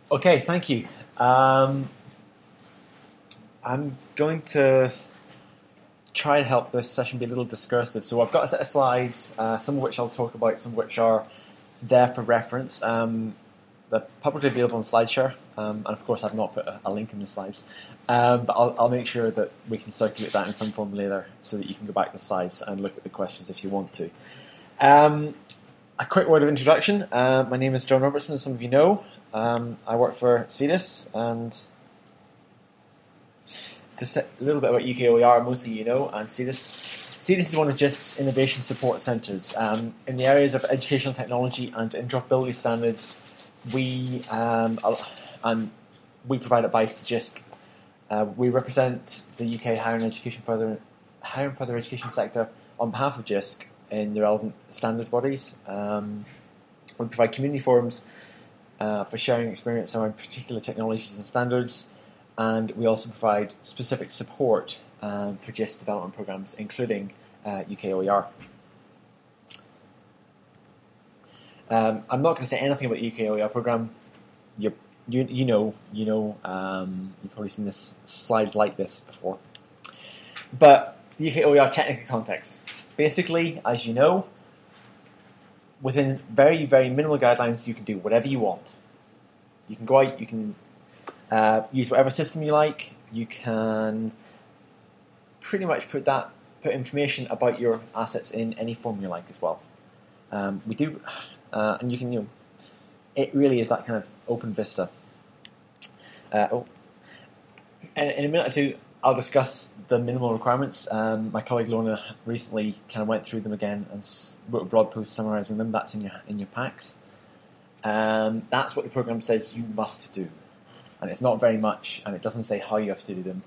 Okay, thank you. I'm going to try to help this session be a little discursive. So I've got a set of slides, some of which I'll talk about, some of which are there for reference. They're publicly available on SlideShare, and of course I've not put a link in the slides. But I'll make sure that we can circulate that in some form later so that you can go back to the slides and look at the questions if you want to. A quick word of introduction. My name is John Robertson, as some of you know. I work for CEDIS, and to say a little bit about UKOER, most of you know, and CEDIS. CEDIS is one of JISC's innovation support centres. In the areas of educational technology and interoperability standards, we provide advice to JISC. We represent the UK higher and further education sector on behalf of JISC in the relevant standards bodies. We provide community forums for sharing experience around particular technologies and standards, and we also provide specific support for JISC development programs, including UKOER. I'm not going to say anything about the UKOER program. You know, you've probably seen slides like this before. But the UKOER technical context. Basically, as you know, within very, very minimal guidelines, you can do whatever you want. You can go out, you can use whatever system you like. You can pretty much put information about your assets in any form you like as well. We do, and you can, it really is that kind of open vista. In a minute or two, I'll discuss the minimal requirements. My colleague Lorna recently kind of went through them again and wrote a blog post summarising them. That's in your packs. That's what the programme says you must do, and it's not very much, and it doesn't say how you have to do them.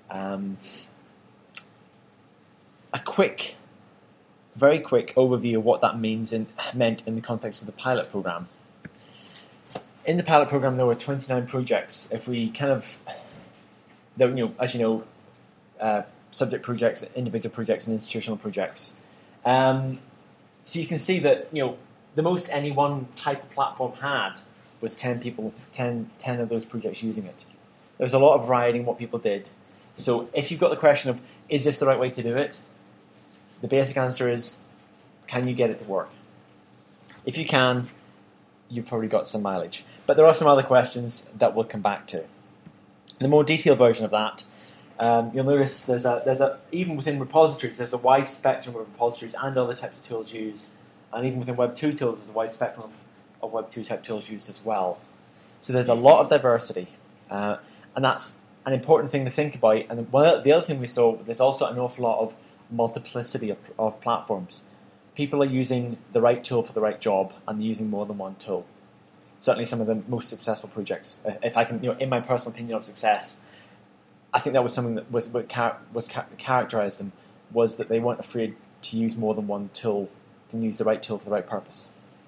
Very quick overview of what that meant in the context of the pilot programme. In the pilot programme, there were 29 projects. If we as you know, subject projects, individual projects, and institutional projects. So you can see that the most any one type of platform had was 10 people, 10 of those projects using it. There was a lot of variety in what people did. So if you've got the question of, is this the right way to do it? The basic answer is, can you get it to work? If you can, you've probably got some mileage. But there are some other questions that we'll come back to. The more detailed version of that, you'll notice there's even within repositories, there's a wide spectrum of repositories and other types of tools used. And even within Web 2 tools, there's a wide spectrum of Web 2 type tools used as well. So there's a lot of diversity. And that's an important thing to think about. And the other thing we saw, there's also an awful lot of multiplicity of platforms. People are using the right tool for the right job, and they're using more than one tool. Certainly some of the most successful projects, if I can, in my personal opinion of success, I think that was something that was characterized them, was that they weren't afraid to use more than one tool, to use the right tool for the right purpose.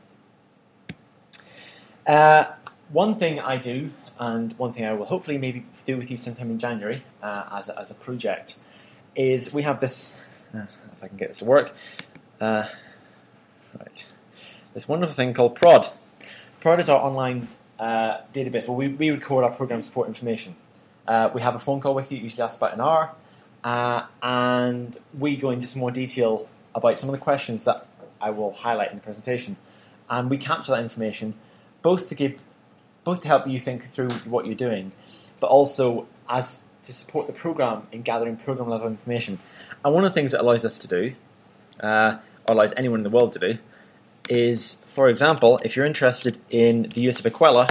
One thing I do, and one thing I will hopefully maybe do with you sometime in January as a project, is we have this, if I can get this to work, right, this wonderful thing called Prod. Prod is our online database where we record our program support information. We have a phone call with you, usually lasts about an hour, and we go into some more detail about some of the questions that I will highlight in the presentation. And we capture that information both to help you think through what you're doing, but also to support the program in gathering program level information. And one of the things that allows us to do, or allows anyone in the world to do, is, for example, if you're interested in the use of Aquella,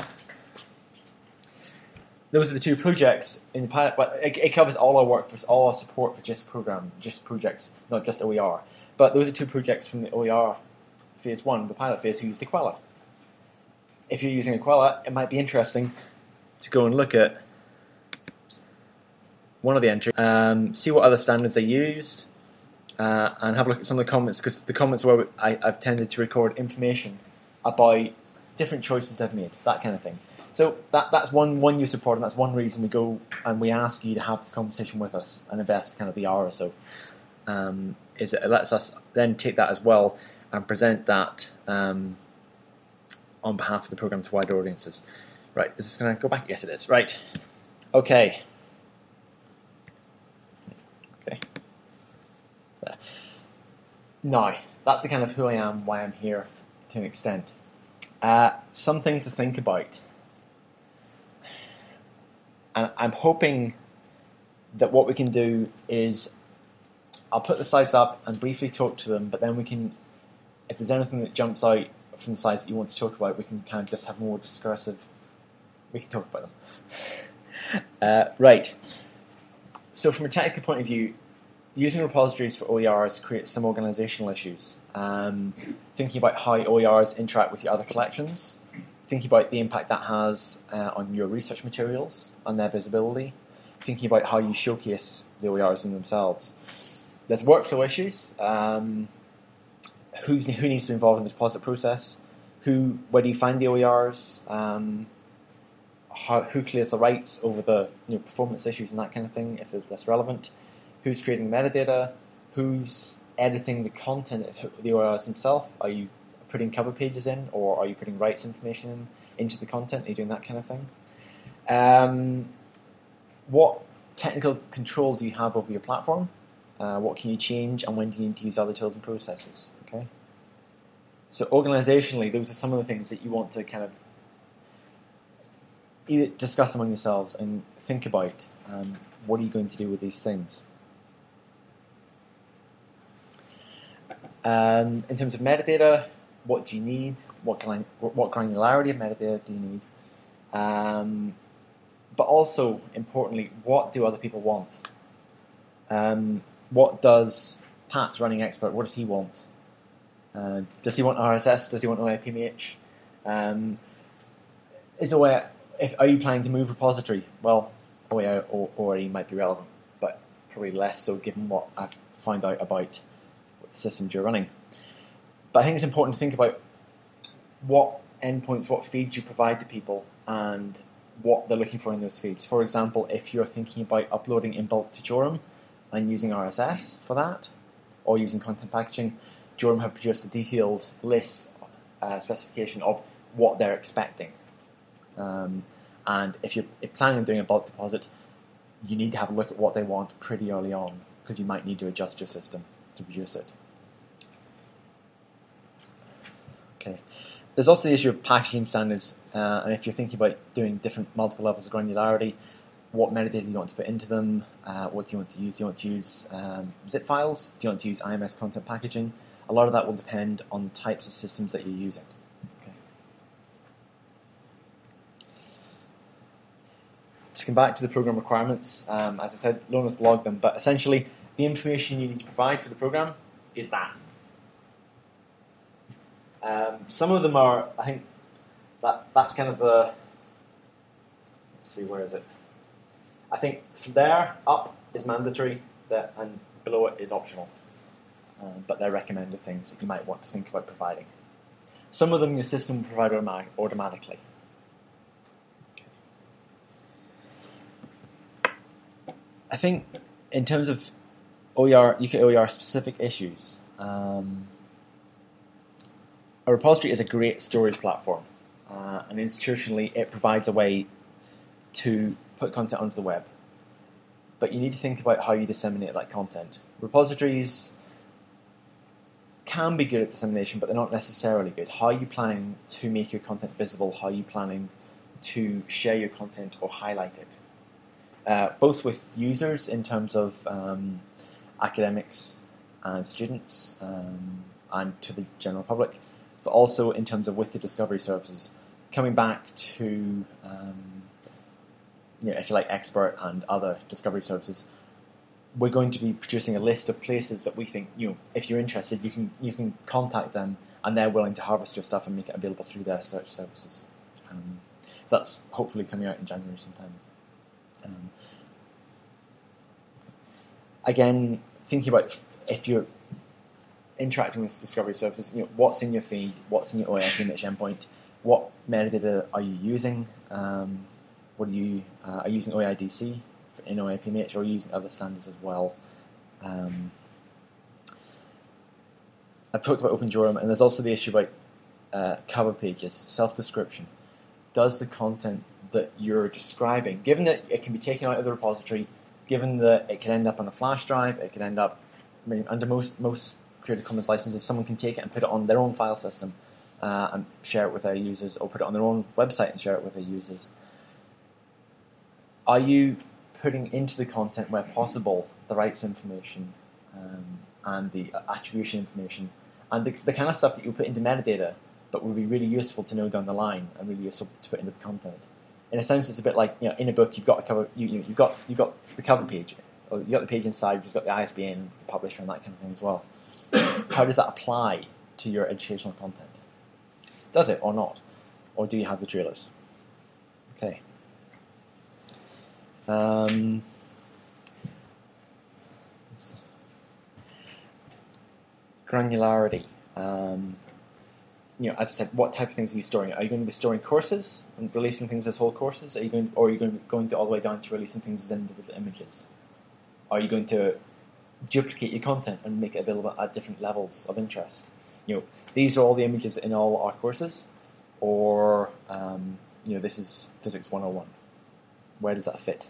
those are the two projects in the pilot. But it covers all our work, all our support for JISC program, JISC projects, not just OER. But those are two projects from the OER phase 1, the pilot phase, who used Aquella. If you're using Aquella, it might be interesting to go and look at one of the entries, see what other standards they used, and have a look at some of the comments, because the comments where I've tended to record information about different choices I've made, that kind of thing. So that's one use of Prod, and that's one reason we go and we ask you to have this conversation with us and invest kind of the hour or so. Is it lets us then take that as well and present that on behalf of the program to wider audiences. Right, is this going to go back? Yes, it is. Right. Okay. Okay. There. Now, that's the kind of who I am, why I'm here, to an extent. Some things to think about. And I'm hoping that what we can do is, I'll put the slides up and briefly talk to them, but then we can, if there's anything that jumps out from the slides that you want to talk about, we can kind of just have more discursive, we can talk about them. Right. So from a technical point of view, using repositories for OERs creates some organizational issues. Thinking about how OERs interact with your other collections, thinking about the impact that has on your research materials, on their visibility, thinking about how you showcase the OERs in themselves. There's workflow issues. Who needs to be involved in the deposit process? Where do you find the OERs? Who clears the rights over the performance issues and that kind of thing, if that's relevant? Who's creating metadata? Who's editing the content of the OERs themselves? Are you putting cover pages in, or are you putting rights information into the content? Are you doing that kind of thing? What technical control do you have over your platform? What can you change, and when do you need to use other tools and processes? Okay. So organizationally, those are some of the things that you want to kind of either discuss among yourselves and think about. What are you going to do with these things? In terms of metadata, what do you need? What granularity of metadata do you need? But also, importantly, what do other people want? What does Pat, running expert, what does he want? Does he want RSS? Does he want OAI-PMH? Are you planning to move repository? Well, OAI already might be relevant, but probably less so given what I've found out about the systems you're running. But I think it's important to think about what endpoints, what feeds you provide to people, and what they're looking for in those feeds. For example, if you're thinking about uploading in bulk to Jorum and using RSS for that, or using content packaging, Jorum have produced a detailed list, specification of what they're expecting. And if you're planning on doing a bulk deposit, you need to have a look at what they want pretty early on, because you might need to adjust your system to produce it. Okay. There's also the issue of packaging standards, and if you're thinking about doing multiple levels of granularity, what metadata do you want to put into them? What do you want to use? Do you want to use zip files? Do you want to use IMS content packaging? A lot of that will depend on the types of systems that you're using. Okay. To come back to the program requirements, as I said, Lona's blogged them, but essentially the information you need to provide for the program is that. Some of them are, I think, that's kind of the, let's see, where is it? I think from there up is mandatory, and below it is optional. But they're recommended things that you might want to think about providing. Some of them your system will provide automatically. Okay. I think in terms of UK OER specific issues, a repository is a great storage platform, and institutionally it provides a way to put content onto the web. But you need to think about how you disseminate that content. Repositories can be good at dissemination, but they're not necessarily good. How are you planning to make your content visible? How are you planning to share your content or highlight it? Both with users in terms of academics and students, and to the general public, but also in terms of with the discovery services. Coming back to, if you like, Expert and other discovery services, we're going to be producing a list of places that we think, if you're interested, you can contact them, and they're willing to harvest your stuff and make it available through their search services. So that's hopefully coming out in January sometime. Again, thinking about if you're interacting with discovery services, what's in your feed, what's in your OAI-PMH endpoint, what metadata are you using? Are you using OAI-DC in OAI-PMH, or are you using other standards as well? I've talked about Open Jorum, and there's also the issue about cover pages, self-description. does the content that you're describing, given that it can be taken out of the repository, given that it can end up on a flash drive, it can end up, under most Creative Commons licenses, someone can take it and put it on their own file system and share it with their users, or put it on their own website and share it with their users. Are you putting into the content, where possible, the rights information and the attribution information and the kind of stuff that you put into metadata but would be really useful to know down the line and really useful to put into the content? In a sense, it's a bit like, in a book, you've got a cover, you've got the cover page, or you've got the page inside, you've got the ISBN, the publisher, and that kind of thing as well. How does that apply to your educational content? Does it or not? Or do you have the trailers? Okay. Granularity. As I said, what type of things are you storing? Are you going to be storing courses and releasing things as whole courses? Are you going to all the way down to releasing things as individual images? Are you going to duplicate your content and make it available at different levels of interest? These are all the images in all our courses, or this is Physics 101. Where does that fit?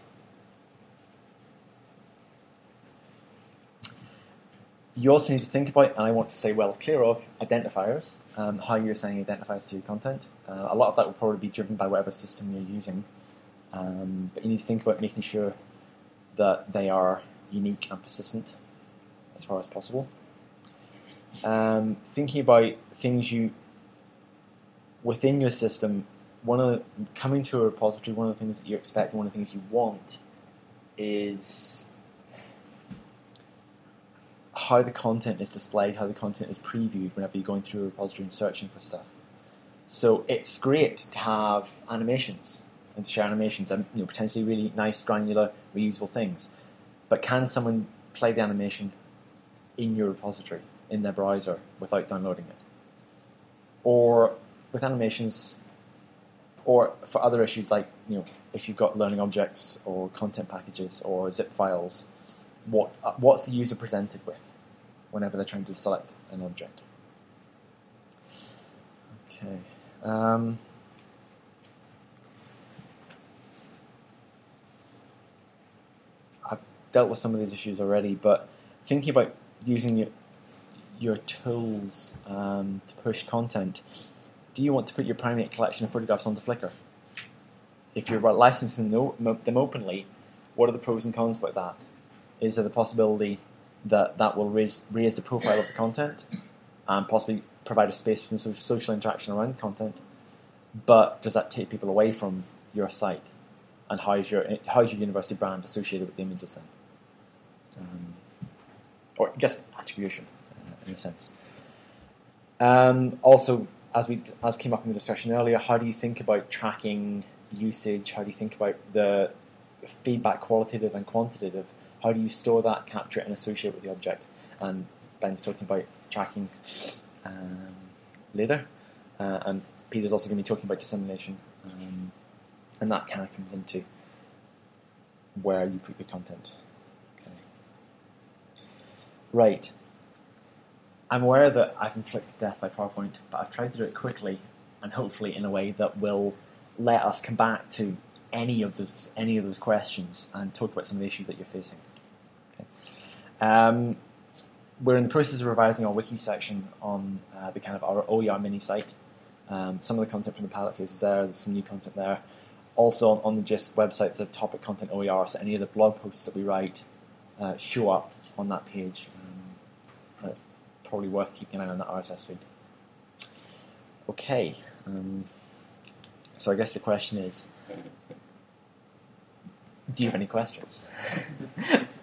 You also need to think about, and I want to stay well clear of, identifiers, how you're assigning identifiers to your content. A lot of that will probably be driven by whatever system you're using, but you need to think about making sure that they are unique and persistent as far as possible. Thinking about things within your system, coming to a repository, one of the things that you expect, one of the things you want is how the content is displayed, how the content is previewed whenever you're going through a repository and searching for stuff. So it's great to have animations and to share animations and potentially really nice, granular, reusable things. But can someone play the animation in your repository, in their browser, without downloading it? Or with animations, or for other issues like if you've got learning objects or content packages or zip files, what's the user presented with whenever they're trying to select an object? Okay. I've dealt with some of these issues already, but thinking about using your tools to push content, do you want to put your Primate collection of photographs onto Flickr? If you're licensing them openly, what are the pros and cons about that? Is there the possibility that will raise the profile of the content and possibly provide a space for social interaction around the content? But does that take people away from your site? And how's your university brand associated with the images then? Or just attribution, in a sense. Also, as came up in the discussion earlier, how do you think about tracking usage? How do you think about the feedback, qualitative and quantitative? How do you store that, capture it, and associate it with the object? And Ben's talking about tracking later, and Peter's also going to be talking about dissemination, and that kind of comes into where you put your content. Okay. Right. I'm aware that I've inflicted death by PowerPoint, but I've tried to do it quickly and hopefully in a way that will let us come back to any of those questions and talk about some of the issues that you're facing. Okay. We're in the process of revising our wiki section on the kind of our OER mini site. Some of the content from the pilot phase is there. There's some new content there. Also on the GIST website, there's a topic content OER, so any of the blog posts that we write show up on that page. And it's probably worth keeping an eye on that RSS feed. Okay. So I guess the question is, do you have any questions?